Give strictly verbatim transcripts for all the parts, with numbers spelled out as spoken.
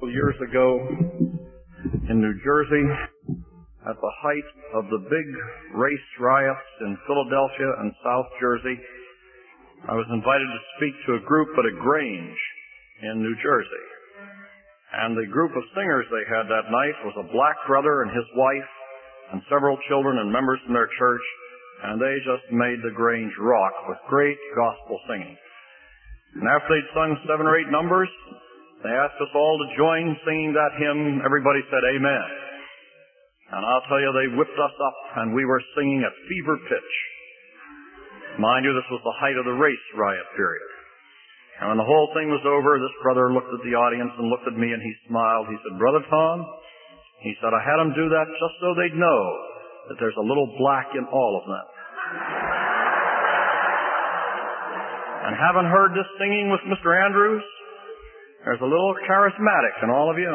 Years ago in New Jersey, at the height of the big race riots in Philadelphia and South Jersey, I was invited to speak to a group at a Grange in New Jersey. And the group of singers they had that night was a black brother and his wife and several children and members from their church, and they just made the Grange rock with great gospel singing. And after they'd sung seven or eight numbers, they asked us all to join singing that hymn. Everybody said amen. And I'll tell you, they whipped us up, and we were singing at fever pitch. Mind you, this was the height of the race riot period. And when the whole thing was over, this brother looked at the audience and looked at me, and he smiled. He said, "Brother Tom," he said, "I had them do that just so they'd know that there's a little black in all of them." And haven't heard this singing with Mister Andrews? There's a little charismatic in all of you.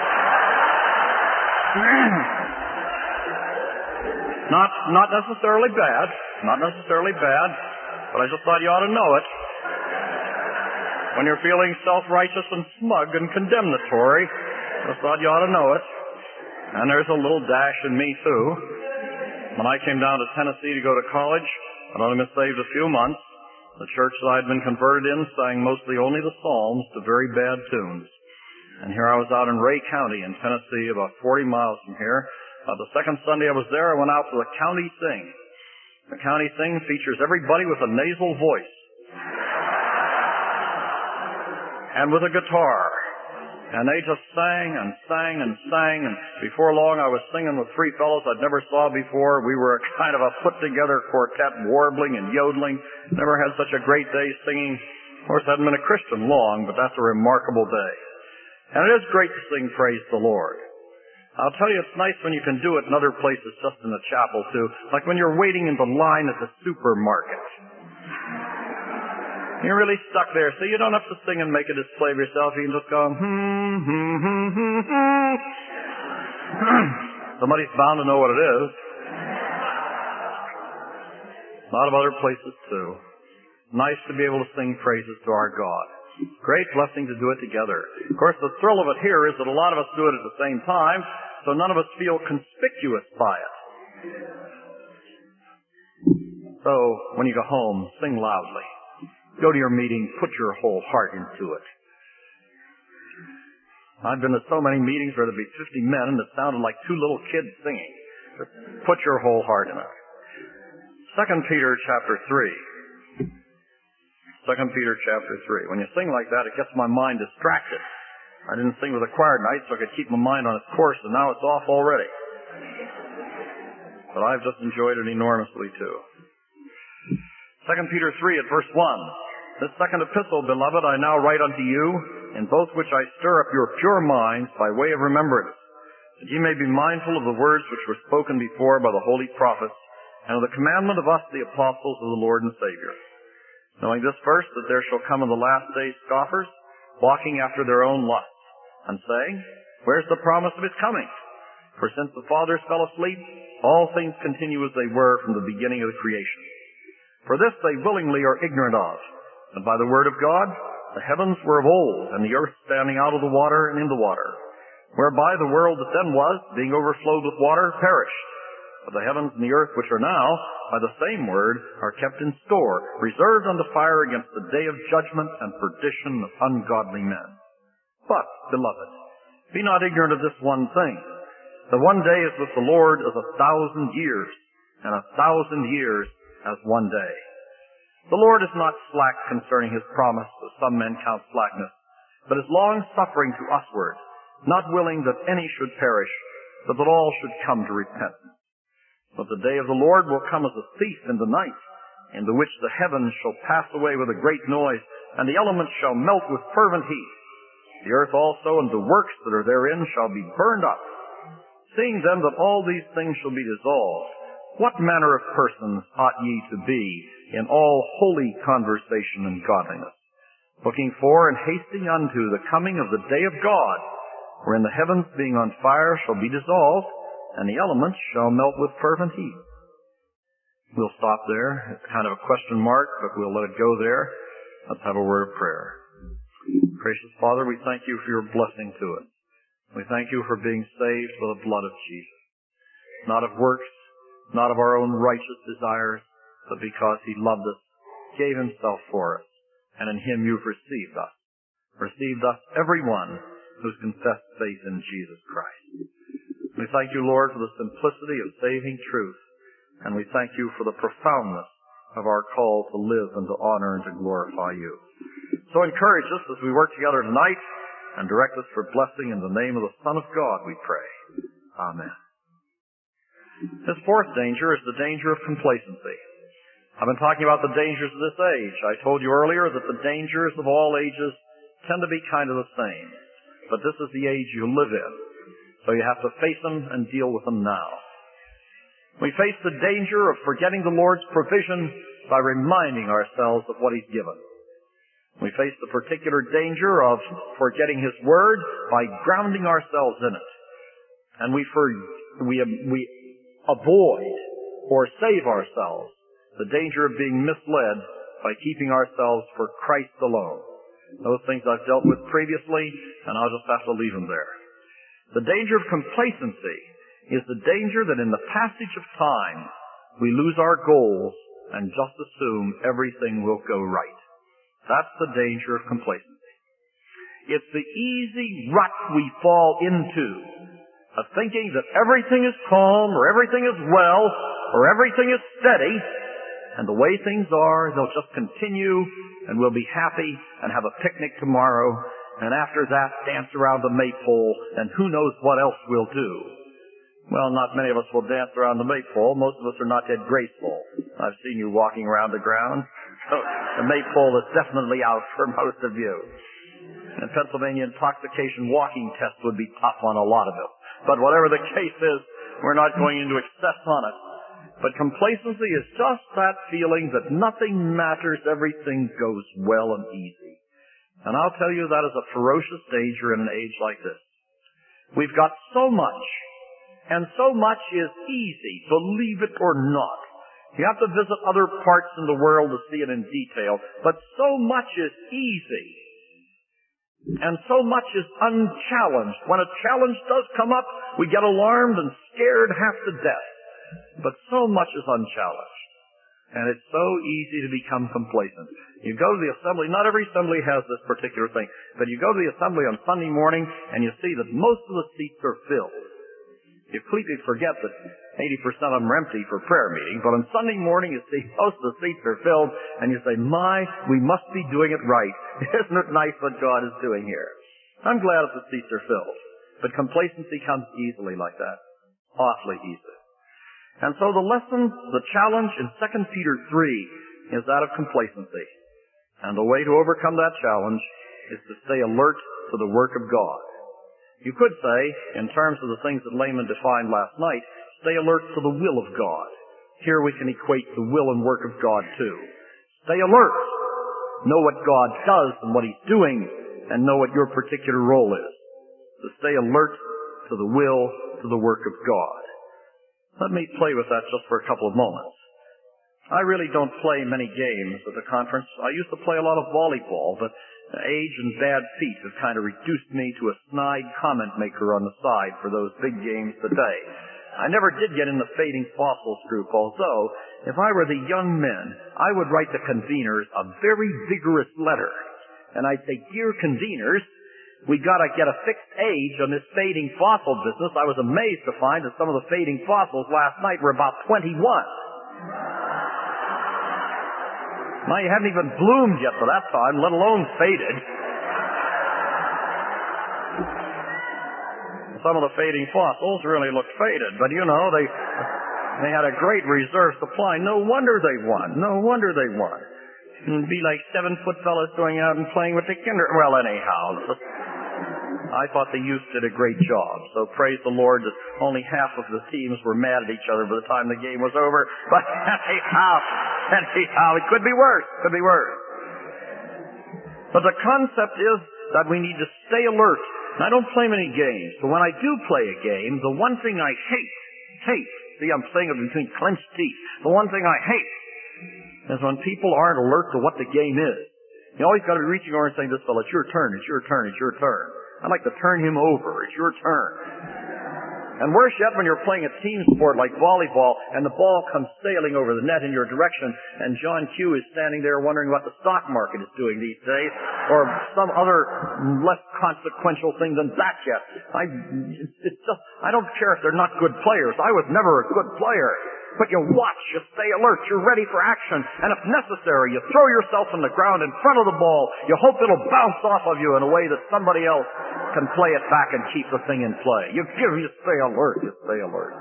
Not, not necessarily bad. Not necessarily bad. But I just thought you ought to know it. When you're feeling self-righteous and smug and condemnatory, I just thought you ought to know it. And there's a little dash in me, too. When I came down to Tennessee to go to college, I'd only been saved a few months. The church that I'd been converted in sang mostly only the Psalms to very bad tunes. And here I was out in Ray County in Tennessee, about forty miles from here. Uh, the second Sunday I was there, I went out for the County Sing. The County Sing features everybody with a nasal voice. And with a guitar. And they just sang and sang and sang, and before long I was singing with three fellows I'd never saw before. We were a kind of a put-together quartet, warbling and yodeling. Never had such a great day singing. Of course, I hadn't been a Christian long, but that's a remarkable day. And it is great to sing praise the Lord. I'll tell you, it's nice when you can do it in other places, just in the chapel too, like when you're waiting in the line at the supermarket. You're really stuck there, so you don't have to sing and make a display of yourself. You can just go, hmm, hmm, hmm, hmm, hmm. Somebody's bound to know what it is. A lot of other places, too. Nice to be able to sing praises to our God. Great blessing to do it together. Of course, the thrill of it here is that a lot of us do it at the same time, so none of us feel conspicuous by it. So, when you go home, sing loudly. Go to your meeting, put your whole heart into it. I've been to so many meetings where there'd be fifty men and it sounded like two little kids singing. Just put your whole heart in it. Second Peter chapter three. Second Peter chapter three. When you sing like that, it gets my mind distracted. I didn't sing with a choir tonight, so I could keep my mind on its course, and now it's off already. But I've just enjoyed it enormously, too. Second Peter three at verse one. This second epistle, beloved, I now write unto you, in both which I stir up your pure minds by way of remembrance, that ye may be mindful of the words which were spoken before by the holy prophets, and of the commandment of us, the apostles of the Lord and Savior. Knowing this first, that there shall come in the last days scoffers, walking after their own lusts, and saying, Where's the promise of his coming? For since the fathers fell asleep, all things continue as they were from the beginning of the creation. For this they willingly are ignorant of, that by the word of God the heavens were of old, and the earth standing out of the water and in the water, whereby the world that then was, being overflowed with water, perished. But the heavens and the earth which are now, by the same word, are kept in store, reserved unto fire against the day of judgment and perdition of ungodly men. But, beloved, be not ignorant of this one thing, that one day is with the Lord as a thousand years, and a thousand years as one day. The Lord is not slack concerning his promise, as some men count slackness, but is long-suffering to usward, not willing that any should perish, but that all should come to repentance. But the day of the Lord will come as a thief in the night, in the which the heavens shall pass away with a great noise, and the elements shall melt with fervent heat. The earth also and the works that are therein shall be burned up. Seeing then that all these things shall be dissolved, what manner of persons ought ye to be in all holy conversation and godliness, looking for and hasting unto the coming of the day of God, wherein the heavens being on fire shall be dissolved, and the elements shall melt with fervent heat? We'll stop there. It's kind of a question mark, but we'll let it go there. Let's have a word of prayer. Gracious Father, we thank you for your blessing to us. We thank you for being saved by the blood of Jesus, not of works, not of our own righteous desires, but because he loved us, gave himself for us, and in him you've received us. Received us, everyone who's confessed faith in Jesus Christ. We thank you, Lord, for the simplicity of saving truth, and we thank you for the profoundness of our call to live and to honor and to glorify you. So encourage us as we work together tonight, and direct us for blessing in the name of the Son of God, we pray. Amen. This fourth danger is the danger of complacency. I've been talking about the dangers of this age. I told you earlier that the dangers of all ages tend to be kind of the same. But this is the age you live in, so you have to face them and deal with them now. We face the danger of forgetting the Lord's provision by reminding ourselves of what he's given. We face the particular danger of forgetting his word by grounding ourselves in it. And we, for, we, we avoid or save ourselves the danger of being misled by keeping ourselves for Christ alone. Those things I've dealt with previously, and I'll just have to leave them there. The danger of complacency is the danger that in the passage of time we lose our goals and just assume everything will go right. That's the danger of complacency. It's the easy rut we fall into of thinking that everything is calm or everything is well or everything is steady, and the way things are, they'll just continue and we'll be happy and have a picnic tomorrow, and after that dance around the maypole and who knows what else we'll do. Well, not many of us will dance around the maypole. Most of us are not yet graceful. I've seen you walking around the ground. So the maypole is definitely out for most of you. And Pennsylvania intoxication walking test would be tough on a lot of us. But whatever the case is, we're not going into excess on it. But complacency is just that feeling that nothing matters, everything goes well and easy. And I'll tell you, that is a ferocious danger in an age like this. We've got so much, and so much is easy, believe it or not. You have to visit other parts in the world to see it in detail, but so much is easy. And so much is unchallenged. When a challenge does come up, we get alarmed and scared half to death. But so much is unchallenged. And it's so easy to become complacent. You go to the assembly, not every assembly has this particular thing, but you go to the assembly on Sunday morning and you see that most of the seats are filled. You completely forget that eighty percent of them are empty for prayer meeting, but on Sunday morning you see most of the seats are filled and you say, my, we must be doing it right. Isn't it nice what God is doing here? I'm glad that the seats are filled, but complacency comes easily like that. Awfully easy. And so the lesson, the challenge in Second Peter three is that of complacency. And the way to overcome that challenge is to stay alert to the work of God. You could say, in terms of the things that Layman defined last night, stay alert to the will of God. Here we can equate the will and work of God too. Stay alert. Know what God does and what he's doing, and know what your particular role is. To stay alert to the will, to the work of God. Let me play with that just for a couple of moments. I really don't play many games at the conference. I used to play a lot of volleyball, but age and bad feet have kind of reduced me to a snide comment maker on the side for those big games today. I never did get in the Fading Fossils group, although if I were the young men, I would write the conveners a very vigorous letter. And I'd say, dear conveners, we got to get a fixed age on this fading fossil business. I was amazed to find that some of the fading fossils last night were about twenty-one. Now, you hadn't even bloomed yet by that time, let alone faded. Some of the fading fossils really looked faded, but you know, they they had a great reserve supply. No wonder they won. No wonder they won. It'd be like seven-foot fellas going out and playing with the kinder... Well, anyhow, I thought the youth did a great job. So praise the Lord that only half of the teams were mad at each other by the time the game was over. But anyhow, anyhow, it could be worse. Could be worse. But the concept is that we need to stay alert. And I don't play many games, but when I do play a game, the one thing I hate, hate, see, I'm saying it between clenched teeth, the one thing I hate is when people aren't alert to what the game is. You always got to be reaching over and saying, this fella, it's your turn, it's your turn, it's your turn. I'd like to turn him over. It's your turn. And worse yet, when you're playing a team sport like volleyball and the ball comes sailing over the net in your direction and John Q is standing there wondering what the stock market is doing these days or some other less consequential thing than that yet. I, it's just, I don't care if they're not good players. I was never a good player. But you watch, you stay alert, you're ready for action, and if necessary, you throw yourself on the ground in front of the ball. You hope it'll bounce off of you in a way that somebody else can play it back and keep the thing in play. You give, you stay alert, you stay alert.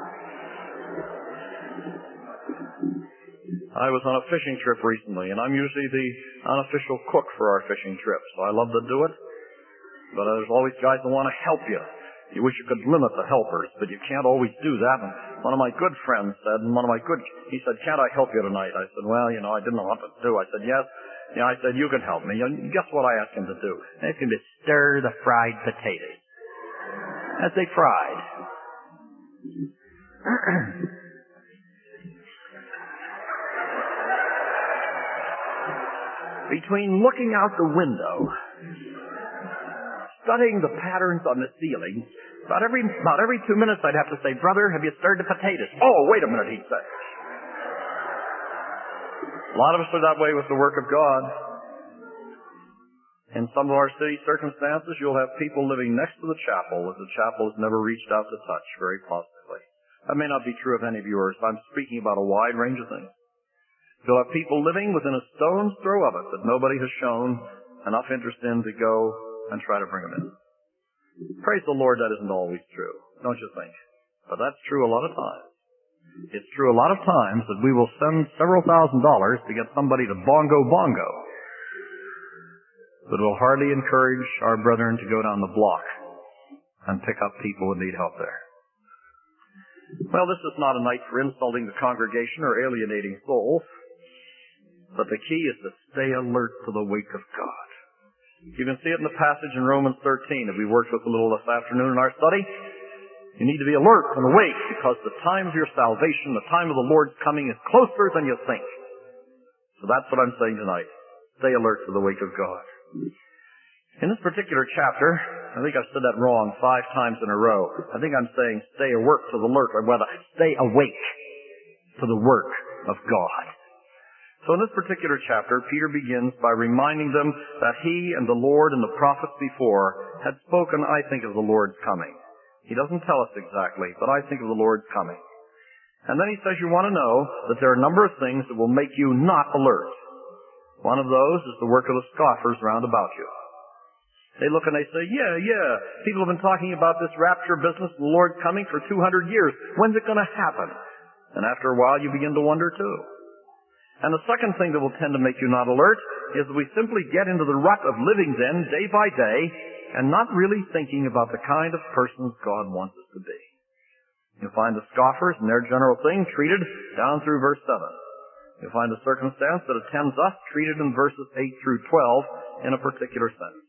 I was on a fishing trip recently, and I'm usually the unofficial cook for our fishing trips. So I love to do it, but there's always guys that want to help you. You wish you could limit the helpers, but you can't always do that. And one of my good friends said, and one of my good, he said, can't I help you tonight? I said, well, you know, I didn't know what to do. I said, yes. Yeah, I said, you can help me. And guess what I asked him to do? I asked him to stir the fried potatoes. As they fried. Between looking out the window, studying the patterns on the ceiling, about every about every two minutes I'd have to say, brother, have you stirred the potatoes? Oh, wait a minute, he'd say. A lot of us are that way with the work of God. In some of our city circumstances, you'll have people living next to the chapel that the chapel has never reached out to touch, very possibly. That may not be true of any of yours. I'm speaking about a wide range of things. You'll have people living within a stone's throw of it that nobody has shown enough interest in to go and try to bring them in. Praise the Lord, that isn't always true, don't you think? But that's true a lot of times. It's true a lot of times that we will send several thousand dollars to get somebody to bongo bongo, but will hardly encourage our brethren to go down the block and pick up people who need help there. Well, this is not a night for insulting the congregation or alienating souls, but the key is to stay alert to the wake of God. You can see it in the passage in Romans thirteen that we worked with a little this afternoon in our study. You need to be alert and awake because the time of your salvation, the time of the Lord's coming is closer than you think. So that's what I'm saying tonight. Stay alert to the wake of God. In this particular chapter, I think I've said that wrong five times in a row. I think I'm saying stay alert to the alert, or rather, stay awake to the work of God. So in this particular chapter, Peter begins by reminding them that he and the Lord and the prophets before had spoken, I think, of the Lord's coming. He doesn't tell us exactly, but I think of the Lord's coming. And then he says you want to know that there are a number of things that will make you not alert. One of those is the work of the scoffers round about you. They look and they say, yeah, yeah, people have been talking about this rapture business, the Lord's coming for two hundred years. When's it going to happen? And after a while you begin to wonder too. And the second thing that will tend to make you not alert is that we simply get into the rut of living then, day by day, and not really thinking about the kind of persons God wants us to be. You'll find the scoffers and their general thing treated down through verse seven. You'll find the circumstance that attends us treated in verses eight through twelve in a particular sense.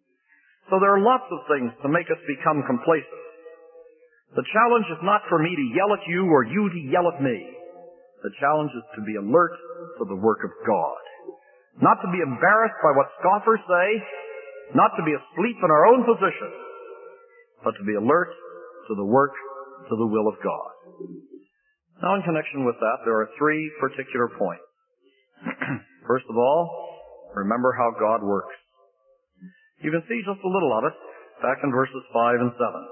So there are lots of things to make us become complacent. The challenge is not for me to yell at you or you to yell at me. The challenge is to be alert to the work of God. Not to be embarrassed by what scoffers say, not to be asleep in our own position, but to be alert to the work, to the will of God. Now in connection with that, there are three particular points. First of all, remember how God works. You can see just a little of it back in verses five and seven.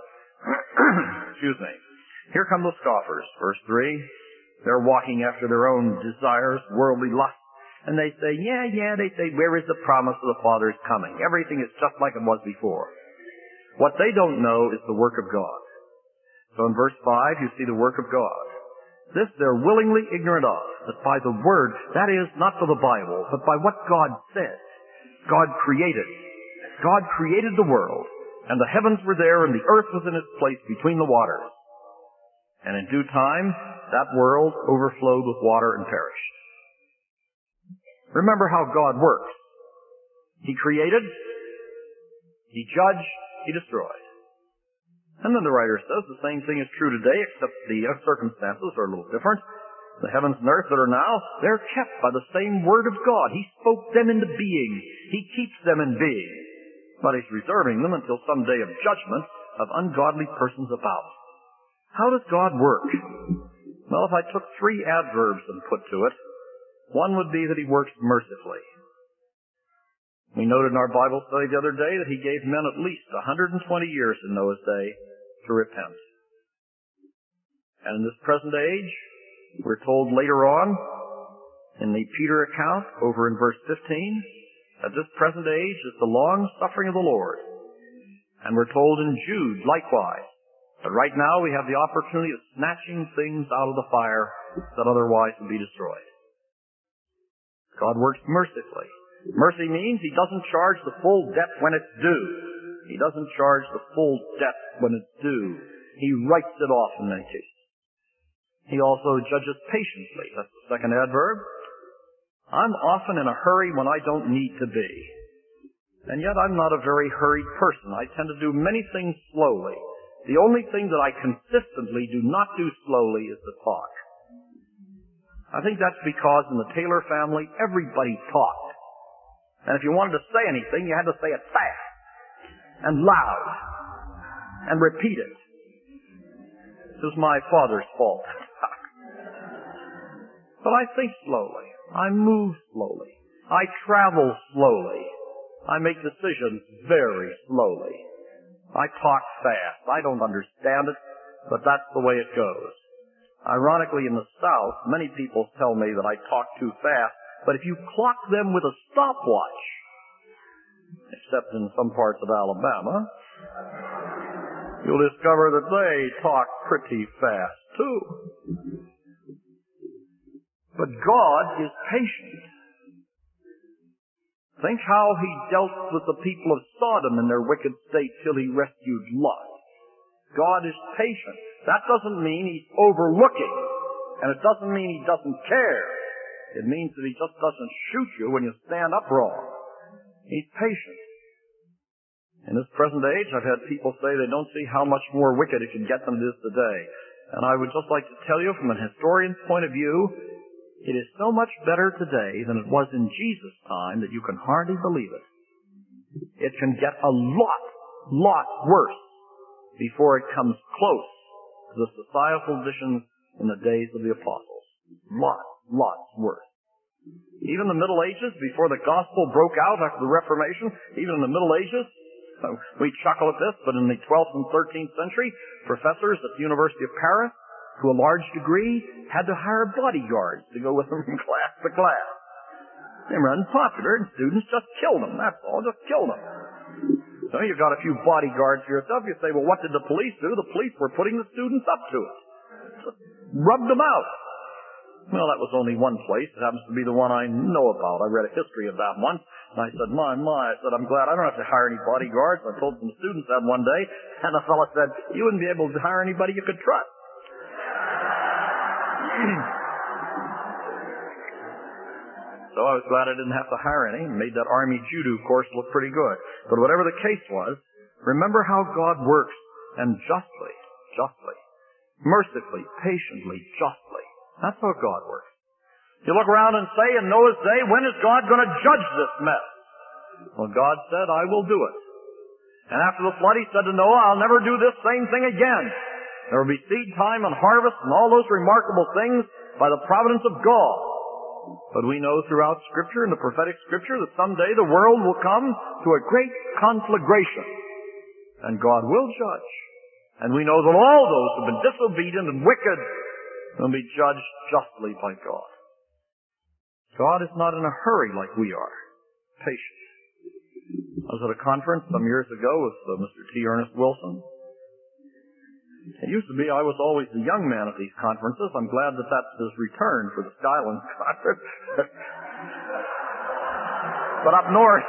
Excuse me. Here come the scoffers. Verse three, they're walking after their own desires, worldly lust. And they say, yeah, yeah, they say, where is the promise of the Father's coming? Everything is just like it was before. What they don't know is the work of God. So in verse five, you see the work of God. This they're willingly ignorant of, that by the Word, that is, not by the Bible, but by what God said, God created. God created the world, and the heavens were there, and the earth was in its place between the waters. And in due time, that world overflowed with water and perished. Remember how God works. He created, He judged, He destroyed. And then the writer says the same thing is true today, except the circumstances are a little different. The heavens and earth that are now, they're kept by the same Word of God. He spoke them into being. He keeps them in being. but he's reserving them until some day of judgment of ungodly persons about. How does God work? Well, if I took three adverbs and put to it, one would be that he works mercifully. We noted in our Bible study the other day that he gave men at least one hundred twenty years in Noah's day to repent. And in this present age, we're told later on in the Peter account over in verse fifteen that this present age is the long suffering of the Lord. And we're told in Jude likewise that right now we have the opportunity of snatching things out of the fire that otherwise would be destroyed. God works mercifully. Mercy means he doesn't charge the full debt when it's due. He doesn't charge the full debt when it's due. He writes it off in many cases. He also judges patiently. That's the second adverb. I'm often in a hurry when I don't need to be. And yet I'm not a very hurried person. I tend to do many things slowly. The only thing that I consistently do not do slowly is to talk. I think that's because in the Taylor family, everybody talked. And if you wanted to say anything, you had to say it fast and loud and repeat it. This was my father's fault. But I think slowly. I move slowly. I travel slowly. I make decisions very slowly. I talk fast. I don't understand it, but that's the way it goes. Ironically, in the South, many people tell me that I talk too fast, but if you clock them with a stopwatch, except in some parts of Alabama, you'll discover that they talk pretty fast, too. But God is patient. Think how he dealt with the people of Sodom in their wicked state till he rescued Lot. God is patient. That doesn't mean he's overlooking, and it doesn't mean he doesn't care. It means that he just doesn't shoot you when you stand up wrong. He's patient. In this present age, I've had people say they don't see how much more wicked it can get than it is today. And I would just like to tell you from an historian's point of view, it is so much better today than it was in Jesus' time that you can hardly believe it. It can get a lot, lot worse before it comes close to the societal conditions in the days of the apostles. Lots, lots worse. Even the Middle Ages, before the gospel broke out after the Reformation, even in the Middle Ages, we chuckle at this, but in the twelfth and thirteenth century, professors at the University of Paris, to a large degree, had to hire bodyguards to go with them from class to class. They were unpopular, and students just killed them. That's all, just killed them. So you've got a few bodyguards for yourself. You say, well, what did the police do? The police were putting the students up to it. Just rubbed them out. Well, that was only one place. It happens to be the one I know about. I read a history of that once, and I said, my, my, I said, I'm glad I don't have to hire any bodyguards. I told some students that one day, and the fellow said, you wouldn't be able to hire anybody you could trust. So I was glad I didn't have to hire any, and made that Army Judo course look pretty good. But whatever the case was, remember how God works, and justly, justly, mercifully, patiently, justly. That's how God works. You look around and say, in Noah's day, when is God going to judge this mess? Well, God said, I will do it. And after the flood, he said to Noah, I'll never do this same thing again. There will be seed time and harvest and all those remarkable things by the providence of God. But we know throughout Scripture, in the prophetic Scripture, that someday the world will come to a great conflagration. And God will judge. And we know that all those who have been disobedient and wicked will be judged justly by God. God is not in a hurry like we are. Patient. I was at a conference some years ago with uh, Mister T. Ernest Wilson. It used to be I was always the young man at these conferences. I'm glad that that's his return for the Skylands conference. But up north,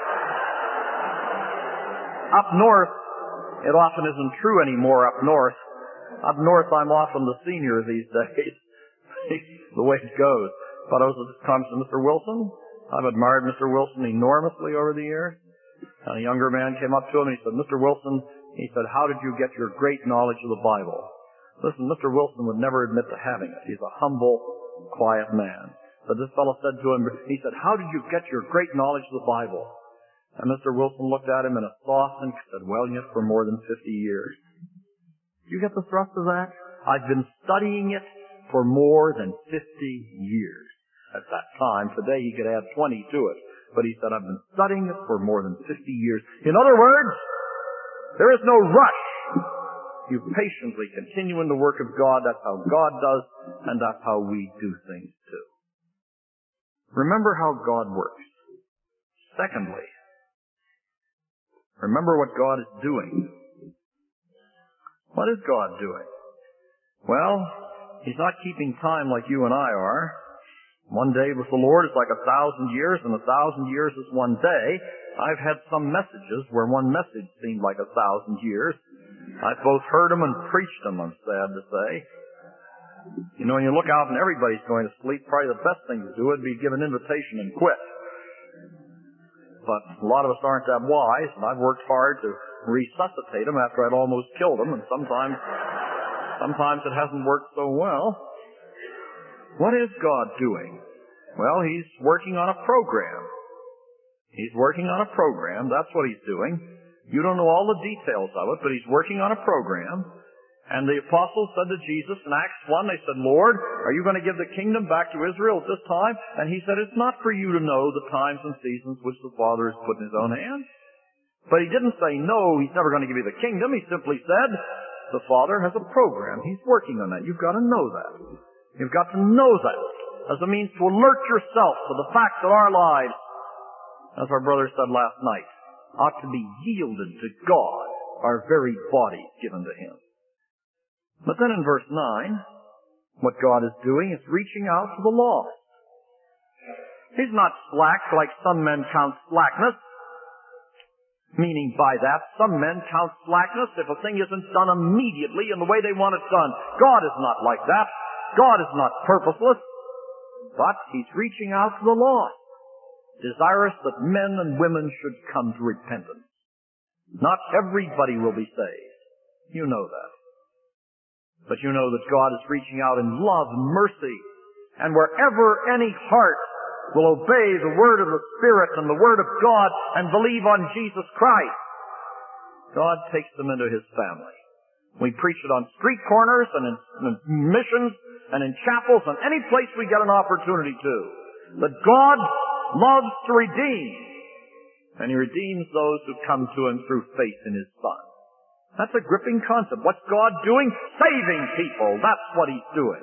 up north, it often isn't true anymore up north. Up north, I'm often the senior these days. The way it goes. But I was at this conference with Mister Wilson. I've admired Mister Wilson enormously over the years. And a younger man came up to him and he said, Mister Wilson, he said, how did you get your great knowledge of the Bible? Listen, Mister Wilson would never admit to having it. He's a humble, quiet man. But this fellow said to him, he said, how did you get your great knowledge of the Bible? And Mister Wilson looked at him in a soft and said, well, yes, for more than fifty years. Do you get the thrust of that? I've been studying it for more than fifty years. At that time, today he could add twenty to it. But he said, I've been studying it for more than fifty years. In other words, there is no rush. You patiently continue in the work of God. That's how God does, and that's how we do things too. Remember how God works. Secondly, remember what God is doing. What is God doing? Well, He's not keeping time like you and I are. One day with the Lord is like a thousand years, and a thousand years is one day. I've had some messages where one message seemed like a thousand years. I've both heard them and preached them, I'm sad to say. You know, when you look out and everybody's going to sleep, probably the best thing to do would be give an invitation and quit. But a lot of us aren't that wise, and I've worked hard to resuscitate them after I'd almost killed them, and sometimes, sometimes it hasn't worked so well. What is God doing? Well, He's working on a program. He's working on a program. That's what He's doing. You don't know all the details of it, but He's working on a program. And the apostles said to Jesus in Acts one, they said, Lord, are you going to give the kingdom back to Israel at this time? And He said, it's not for you to know the times and seasons which the Father has put in His own hands. But He didn't say, no, He's never going to give you the kingdom. He simply said, the Father has a program. He's working on that. You've got to know that. You've got to know that as a means to alert yourself to the fact that our lives, as our brother said last night, ought to be yielded to God, our very bodies given to Him. But then in verse nine, what God is doing is reaching out to the lost. He's not slack like some men count slackness. Meaning by that, some men count slackness if a thing isn't done immediately in the way they want it done. God is not like that. God is not purposeless. But He's reaching out to the lost, desirous that men and women should come to repentance. Not everybody will be saved. You know that. But you know that God is reaching out in love and mercy. And wherever any heart will obey the word of the Spirit and the word of God and believe on Jesus Christ, God takes them into His family. We preach it on street corners and in, in missions and in chapels and any place we get an opportunity to. That God loves to redeem. And He redeems those who come to Him through faith in His Son. That's a gripping concept. What's God doing? Saving people. That's what He's doing.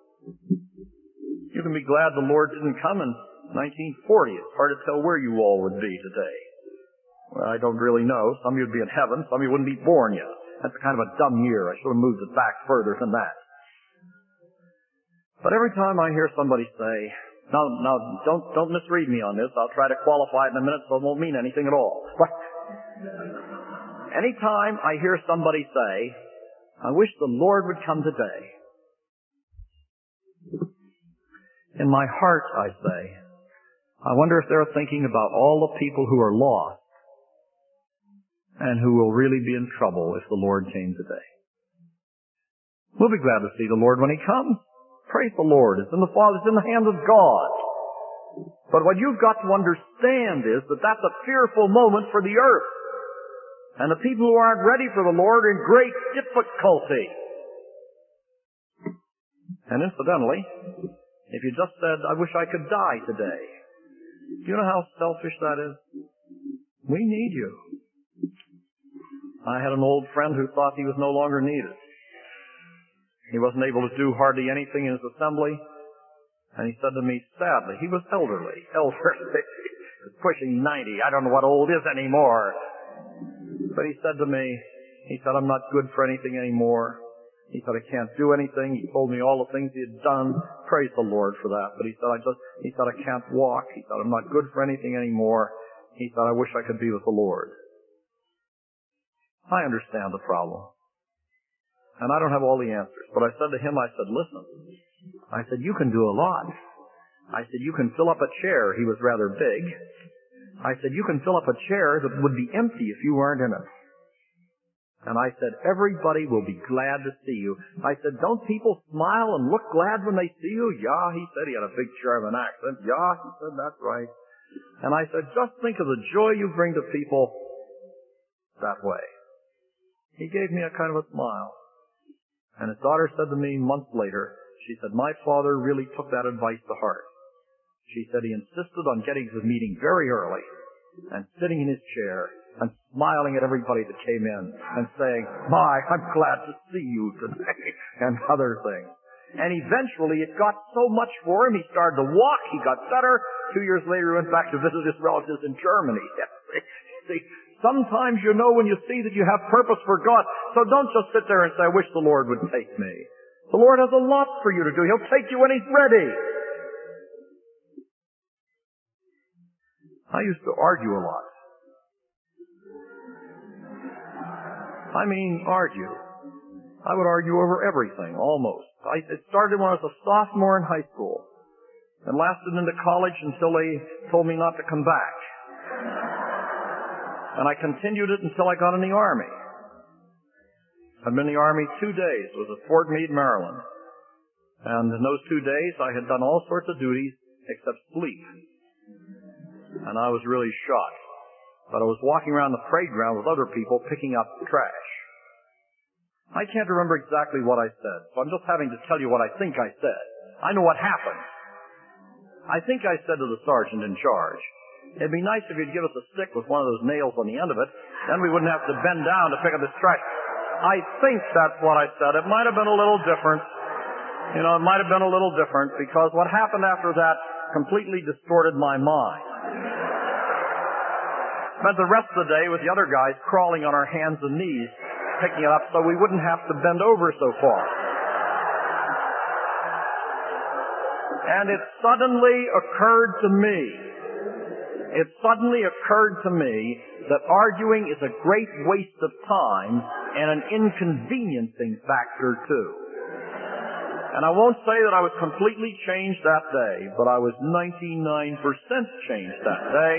You can be glad the Lord didn't come in nineteen forty. It's hard to tell where you all would be today. Well, I don't really know. Some of you would be in heaven. Some of you wouldn't be born yet. That's kind of a dumb year. I should have moved it back further than that. But every time I hear somebody say, now, now, don't, don't misread me on this. I'll try to qualify it in a minute so it won't mean anything at all. But anytime I hear somebody say, I wish the Lord would come today, in my heart I say, I wonder if they're thinking about all the people who are lost and who will really be in trouble if the Lord came today. We'll be glad to see the Lord when He comes. Praise the Lord. It's in the Father, it's in the hands of God. But what you've got to understand is that that's a fearful moment for the earth. And the people who aren't ready for the Lord are in great difficulty. And incidentally, if you just said, I wish I could die today, do you know how selfish that is? We need you. I had an old friend who thought he was no longer needed. He wasn't able to do hardly anything in his assembly. And he said to me, sadly, he was elderly, elderly, pushing ninety. I don't know what old is anymore. But he said to me, he said, I'm not good for anything anymore. He said, I can't do anything. He told me all the things he had done. Praise the Lord for that. But he said, I just, he said, I can't walk. He said, I'm not good for anything anymore. He said, I wish I could be with the Lord. I understand the problem. And I don't have all the answers. But I said to him, I said, listen. I said, you can do a lot. I said, you can fill up a chair. He was rather big. I said, you can fill up a chair that would be empty if you weren't in it. And I said, everybody will be glad to see you. I said, don't people smile and look glad when they see you? Yeah, he said. He had a big German accent. Yeah, he said, that's right. And I said, just think of the joy you bring to people that way. He gave me a kind of a smile. And his daughter said to me months later, she said, my father really took that advice to heart. She said he insisted on getting to the meeting very early and sitting in his chair and smiling at everybody that came in and saying, my, I'm glad to see you today, and other things. And eventually it got so much for him, he started to walk, he got better. Two years later he went back to visit his relatives in Germany. See, sometimes you know when you see that you have purpose for God, so don't just sit there and say, I wish the Lord would take me. The Lord has a lot for you to do. He'll take you when He's ready. I used to argue a lot. I mean, argue. I would argue over everything, almost. I, it started when I was a sophomore in high school and lasted into college until they told me not to come back. And I continued it until I got in the Army. I'd been in the Army two days. It was at Fort Meade, Maryland. And in those two days, I had done all sorts of duties except sleep. And I was really shocked. But I was walking around the parade ground with other people picking up trash. I can't remember exactly what I said, so I'm just having to tell you what I think I said. I know what happened. I think I said to the sergeant in charge, it'd be nice if you'd give us a stick with one of those nails on the end of it, then we wouldn't have to bend down to pick up this trash. I think that's what I said. It might have been a little different. You know, it might have been a little different because what happened after that completely distorted my mind. Spent the rest of the day with the other guys crawling on our hands and knees, picking it up so we wouldn't have to bend over so far. And it suddenly occurred to me, it suddenly occurred to me that arguing is a great waste of time and an inconveniencing factor too. And I won't say that I was completely changed that day, but I was ninety-nine percent changed that day.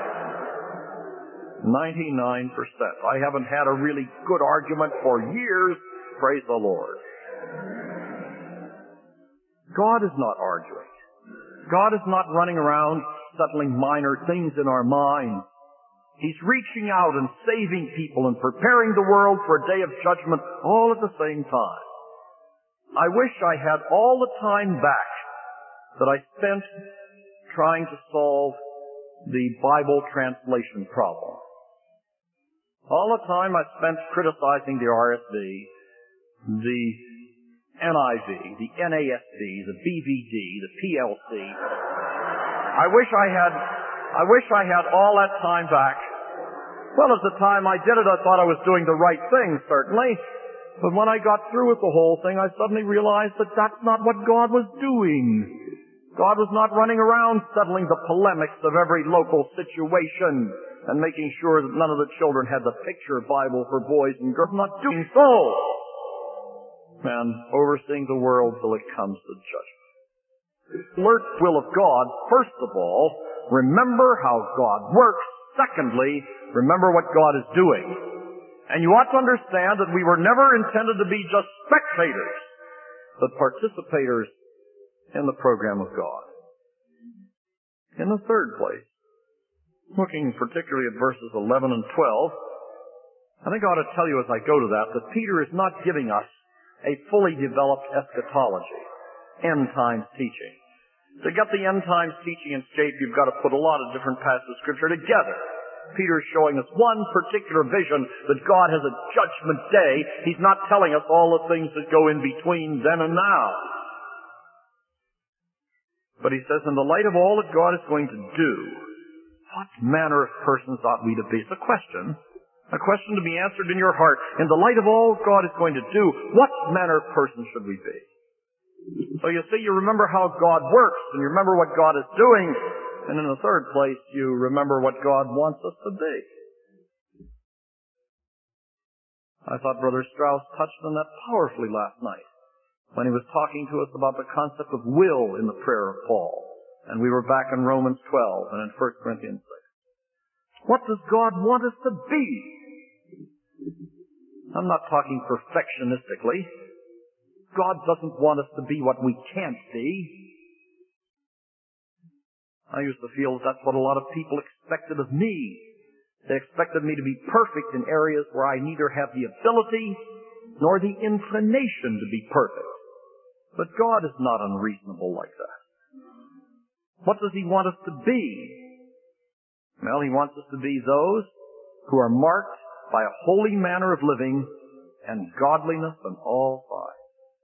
ninety-nine percent. I haven't had a really good argument for years, praise the Lord. God is not arguing. God is not running around settling minor things in our minds. He's reaching out and saving people and preparing the world for a day of judgment all at the same time. I wish I had all the time back that I spent trying to solve the Bible translation problem. All the time I spent criticizing the R S V, the N I V, the N A S B, the B V D, the P L C. I wish I had, I wish I had all that time back. Well, at the time I did it, I thought I was doing the right thing, certainly. But when I got through with the whole thing, I suddenly realized that that's not what God was doing. God was not running around settling the polemics of every local situation and making sure that none of the children had the picture Bible for boys and girls. Not doing so. And overseeing the world till it comes to judgment. Alert will of God, first of all, remember how God works. Secondly, remember what God is doing. And you ought to understand that we were never intended to be just spectators, but participators in the program of God. In the third place, looking particularly at verses eleven and twelve, I think I ought to tell you as I go to that, that Peter is not giving us a fully developed eschatology, end times teaching. To get the end times teaching in shape, you've got to put a lot of different passages of Scripture together. Peter's showing us one particular vision that God has a judgment day. He's not telling us all the things that go in between then and now. But he says, in the light of all that God is going to do, what manner of persons ought we to be? It's a question. A question to be answered in your heart. In the light of all God is going to do, what manner of persons should we be? So you see, you remember how God works, and you remember what God is doing. And in the third place, you remember what God wants us to be. I thought Brother Strauss touched on that powerfully last night when he was talking to us about the concept of will in the prayer of Paul. And we were back in Romans twelve and in First Corinthians six. What does God want us to be? I'm not talking perfectionistically. God doesn't want us to be what we can't be. I used to feel that that's what a lot of people expected of me. They expected me to be perfect in areas where I neither have the ability nor the inclination to be perfect. But God is not unreasonable like that. What does He want us to be? Well, He wants us to be those who are marked by a holy manner of living and godliness on all sides.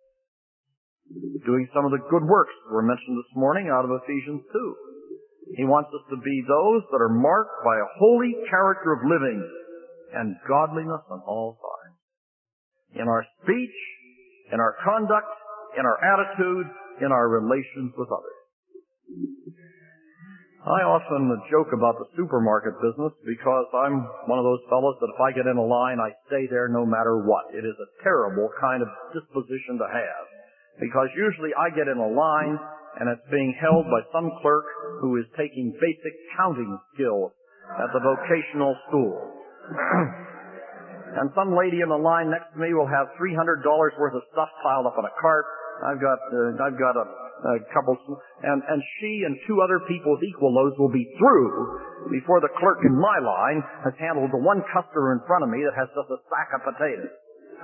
Doing some of the good works that were mentioned this morning out of Ephesians two. He wants us to be those that are marked by a holy character of living and godliness on all sides. In our speech, in our conduct, in our attitude, in our relations with others. I often joke about the supermarket business because I'm one of those fellows that if I get in a line, I stay there no matter what. It is a terrible kind of disposition to have. Because usually I get in a line and it's being held by some clerk who is taking basic counting skills at the vocational school. And some lady in the line next to me will have three hundred dollars worth of stuff piled up on a cart. I've got, uh, I've got a, a couple, and, and she and two other people with equal loads will be through before the clerk in my line has handled the one customer in front of me that has just a sack of potatoes.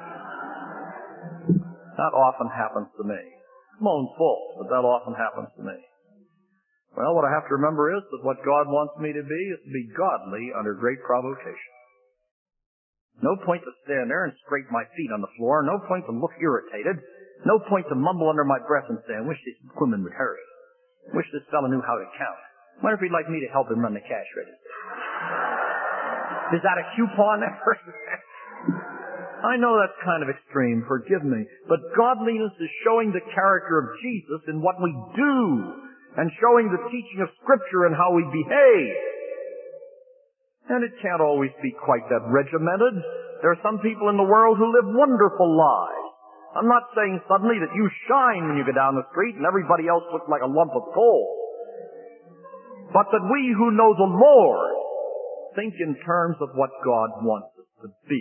That often happens to me. I'm my own fault, but that often happens to me. Well, what I have to remember is that what God wants me to be is to be godly under great provocation. No point to stand there and scrape my feet on the floor. No point to look irritated. No point to mumble under my breath and say, I wish this woman would hurry. I wish this fellow knew how to count. I wonder if he'd like me to help him run the cash register. Is that a coupon there? I know that's kind of extreme, forgive me. But godliness is showing the character of Jesus in what we do and showing the teaching of Scripture and how we behave. And it can't always be quite that regimented. There are some people in the world who live wonderful lives. I'm not saying suddenly that you shine when you go down the street and everybody else looks like a lump of coal. But that we who know the Lord think in terms of what God wants us to be.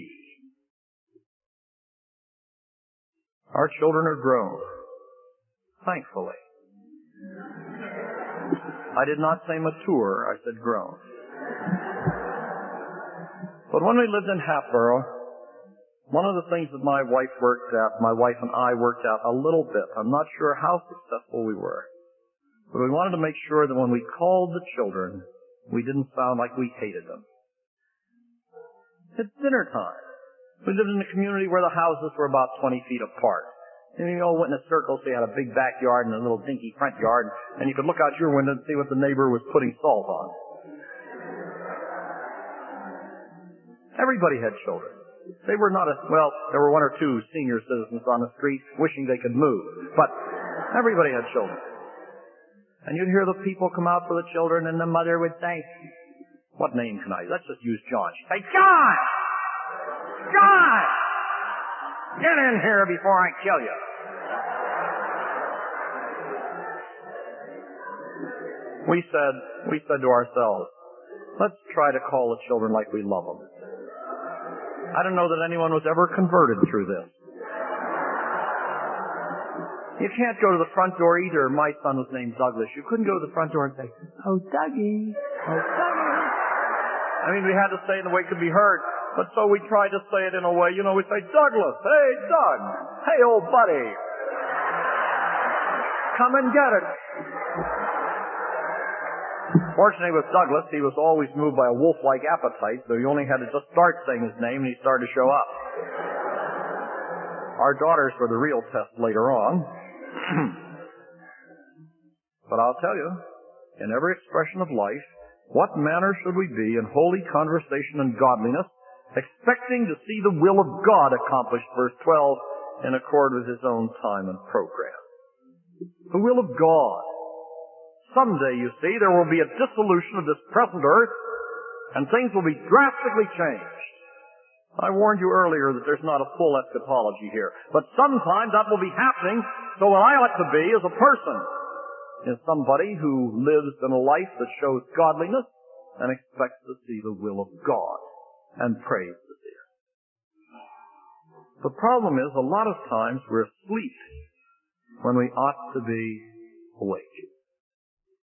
Our children are grown. Thankfully. I did not say mature, I said grown. But when we lived in Hatboro, one of the things that my wife worked at, my wife and I worked out a little bit, I'm not sure how successful we were, but we wanted to make sure that when we called the children, we didn't sound like we hated them. It's dinner time. We lived in a community where the houses were about twenty feet apart. And we all went in a circle, so you had a big backyard and a little dinky front yard, and you could look out your window and see what the neighbor was putting salt on. Everybody had children. They were not a, well, there were one or two senior citizens on the street wishing they could move, but everybody had children. And you'd hear the people come out for the children, and the mother would say, what name can I use? Let's just use John. She'd say, John! John! Get in here before I kill you. We said, we said to ourselves, let's try to call the children like we love them. I don't know that anyone was ever converted through this. You can't go to the front door either. My son was named Douglas. You couldn't go to the front door and say, oh, Dougie, oh, Dougie. I mean, we had to say it in a way it could be heard. But so we tried to say it in a way, you know, we say, Douglas, hey, Doug, hey, old buddy, come and get it. Fortunately with Douglas, he was always moved by a wolf-like appetite, so he only had to just start saying his name and he started to show up. Our daughters were the real test later on. But I'll tell you, in every expression of life, what manner should we be in holy conversation and godliness, expecting to see the will of God accomplished, verse twelve, in accord with His own time and program. The will of God. Someday, you see, there will be a dissolution of this present earth, and things will be drastically changed. I warned you earlier that there's not a full eschatology here, but sometime that will be happening, so what I ought to be as a person is somebody who lives in a life that shows godliness and expects to see the will of God and prays to see it. The problem is, a lot of times we're asleep when we ought to be awake.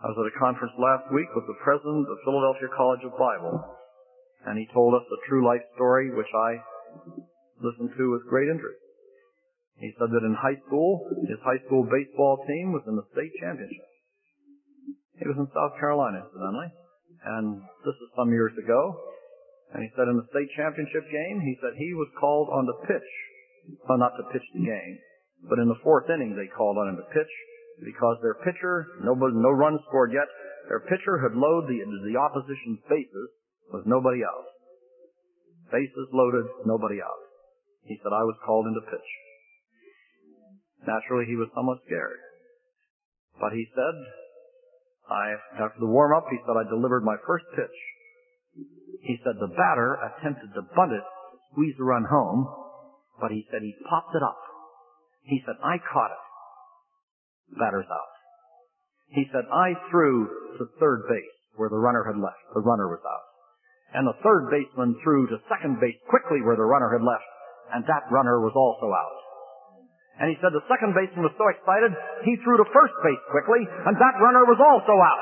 I was at a conference last week with the president of Philadelphia College of Bible, and he told us a true life story which I listened to with great interest. He said that in high school, his high school baseball team was in the state championship. He was in South Carolina, incidentally, and this is some years ago. And he said in the state championship game, he said he was called on to pitch. Well, not to pitch the game, but in the fourth inning they called on him to pitch because their pitcher, nobody, no runs scored yet, their pitcher had loaded the, the opposition's bases with nobody out. Bases loaded, nobody out. He said, I was called in to pitch. Naturally, he was somewhat scared. But he said, I, after the warm-up, he said, I delivered my first pitch. He said the batter attempted to bunt it, squeeze the run home, but he said he popped it up. He said, I caught it. Batter's out. He said, I threw to third base where the runner had left. The runner was out. And the third baseman threw to second base quickly where the runner had left, and that runner was also out. And he said the second baseman was so excited, he threw to first base quickly, and that runner was also out.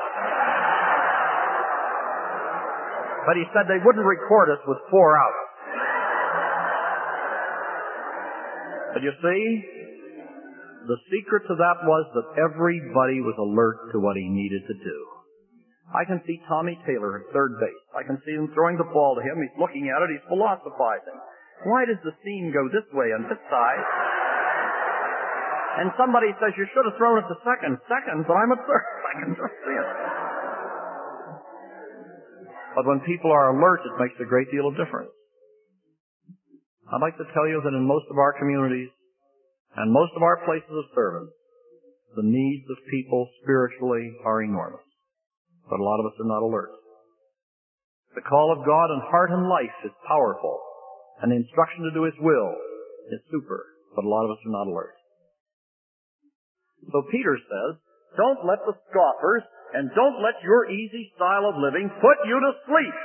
But he said they wouldn't record us with four outs. But you see, the secret to that was that everybody was alert to what he needed to do. I can see Tommy Taylor at third base. I can see him throwing the ball to him. He's looking at it. He's philosophizing. Why does the seam go this way on this side? And somebody says, you should have thrown it to second. Second, but I'm at third. I can just see it. But when people are alert, it makes a great deal of difference. I'd like to tell you that in most of our communities and most of our places of service, the needs of people spiritually are enormous. But a lot of us are not alert. The call of God in heart and life is powerful, and the instruction to do His will is super, but a lot of us are not alert. So Peter says, don't let the scoffers and don't let your easy style of living put you to sleep.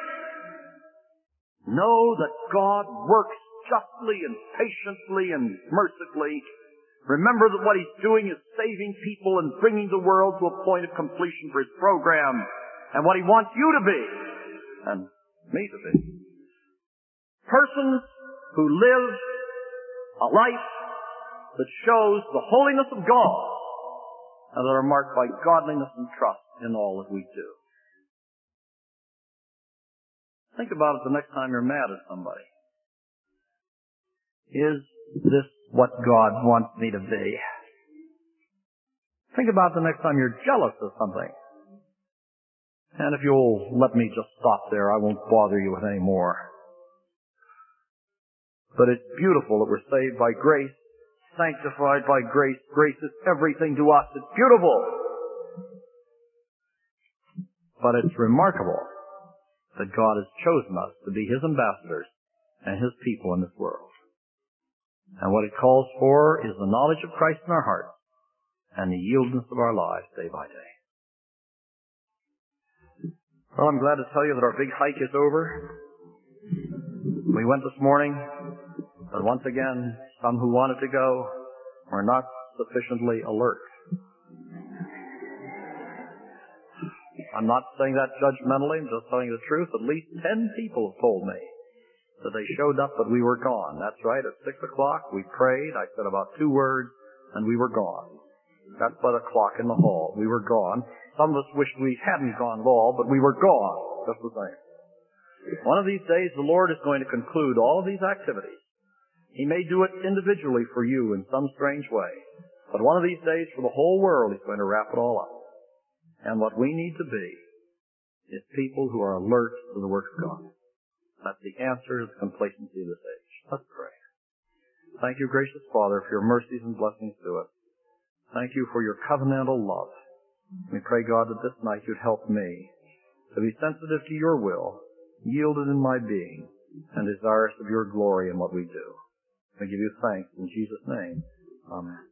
Know that God works justly and patiently and mercifully. Remember that what He's doing is saving people and bringing the world to a point of completion for His program and what He wants you to be and me to be. Persons who live a life that shows the holiness of God and that are marked by godliness and trust in all that we do. Think about it the next time you're mad at somebody. Is this what God wants me to be? Think about the next time you're jealous of something. And if you'll let me just stop there, I won't bother you with any more. But it's beautiful that we're saved by grace, sanctified by grace. Grace is everything to us. It's beautiful. But it's remarkable that God has chosen us to be His ambassadors and His people in this world. And what it calls for is the knowledge of Christ in our hearts and the yieldedness of our lives day by day. Well, I'm glad to tell you that our big hike is over. We went this morning, but once again, some who wanted to go were not sufficiently alert. I'm not saying that judgmentally, I'm just telling you the truth. At least ten people have told me that they showed up, but we were gone. That's right, at six o'clock, we prayed, I said about two words, and we were gone. That's by the clock in the hall. We were gone. Some of us wished we hadn't gone at all, but we were gone, just the same. One of these days, the Lord is going to conclude all of these activities. He may do it individually for you in some strange way, but one of these days, for the whole world, He's going to wrap it all up. And what we need to be is people who are alert to the work of God. That's the answer to the complacency of this age. Let's pray. Thank you, gracious Father, for your mercies and blessings to us. Thank you for your covenantal love. We pray, God, that this night you'd help me to be sensitive to your will, yielded in my being, and desirous of your glory in what we do. We give you thanks in Jesus' name. Amen.